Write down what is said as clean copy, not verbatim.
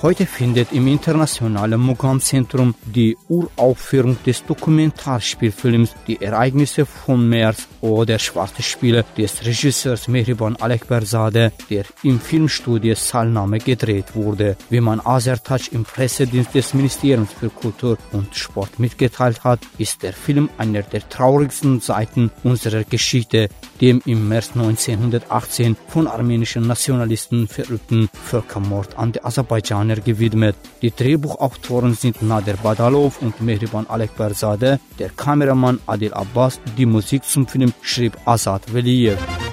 Heute findet im Internationalen Mugham-Zentrum die Uraufführung des Dokumentarspielfilms Die Ereignisse vom März oder Schwarze Spiele des Regisseurs Mehriban Alekberzadeh, der im Filmstudio Salname gedreht wurde. Wie man Azertac im Pressedienst des Ministeriums für Kultur und Sport mitgeteilt hat, ist der Film einer der traurigsten Seiten unserer Geschichte, dem im März 1918 von armenischen Nationalisten verübten Völkermord an die Aserbaidschaner gewidmet. Die Drehbuchautoren sind Nader Badalov und Mehriban Alekberzadeh, der Kameramann Adil Abbas, die Musik zum Film schrieb Azad Veliyev.